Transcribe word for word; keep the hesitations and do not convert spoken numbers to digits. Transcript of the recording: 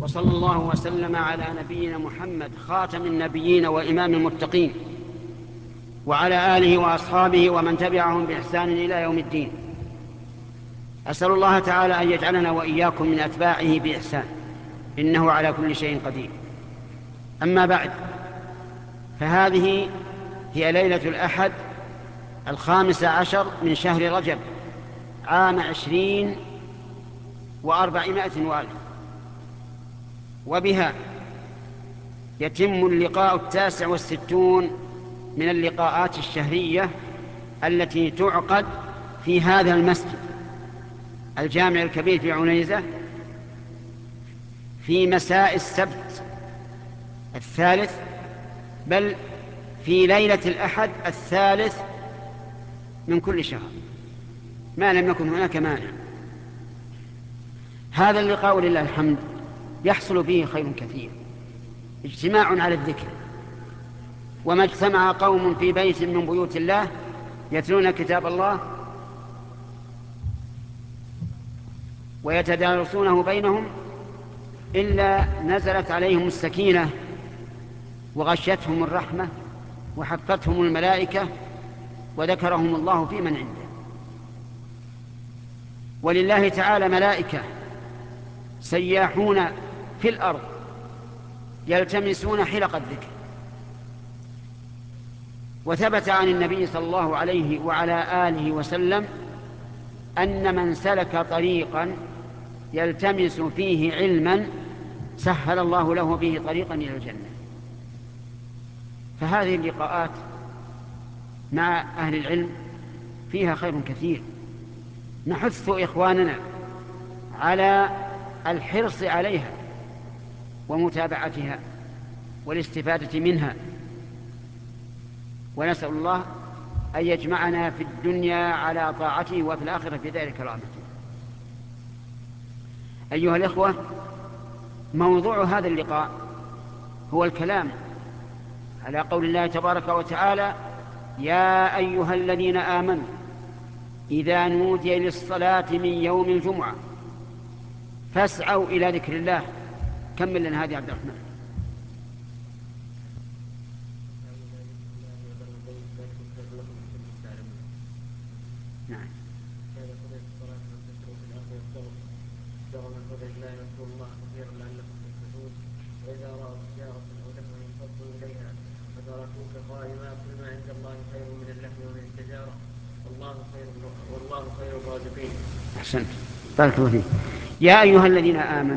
وصلى الله وسلم على نبينا محمد خاتم النبيين وإمام المتقين، وعلى آله وأصحابه ومن تبعهم بإحسان إلى يوم الدين. أسأل الله تعالى أن يجعلنا وإياكم من أتباعه بإحسان، إنه على كل شيء قدير. أما بعد، فهذه هي ليلة الأحد الخامس عشر من شهر رجب عام عشرين وأربعمائة وألف، وبها يتم اللقاء التاسع والستون من اللقاءات الشهرية التي تعقد في هذا المسجد الجامع الكبير في عنيزة في مساء السبت الثالث، بل في ليلة الأحد الثالث من كل شهر ما لم يكن هناك مانع. هذا اللقاء لله الحمد يحصل به خير كثير، اجتماع على الذكر. وما اجتمع قوم في بيت من بيوت الله يتلون كتاب الله ويتدارسونه بينهم إلا نزلت عليهم السكينة وغشتهم الرحمة وحفتهم الملائكة وذكرهم الله في من عنده. ولله تعالى ملائكة سياحون في الأرض يلتمسون حلق الذكر. وثبت عن النبي صلى الله عليه وعلى آله وسلم أن من سلك طريقا يلتمس فيه علما سهل الله له به طريقا إلى الجنة. فهذه اللقاءات مع أهل العلم فيها خير كثير. نحث إخواننا على الحرص عليها ومتابعتها والاستفادة منها، ونسأل الله أن يجمعنا في الدنيا على طاعته وفي الآخرة في ذلك كرامته. أيها الإخوة، موضوع هذا اللقاء هو الكلام على قول الله تبارك وتعالى: يا أيها الذين آمنوا إذا نودي للصلاة من يوم الجمعة فاسعوا إلى ذكر الله. كمل لنا هذه عبد الرحمن. نعم. وإذا رأوا تجارة أو لهوا انفضوا إليها وتركوك قائما قل ما عند الله خير من اللهو ومن التجارة والله خير والله خير الرازقين. أحسنت، بارك الله فيك. يا أيها الذين آمنوا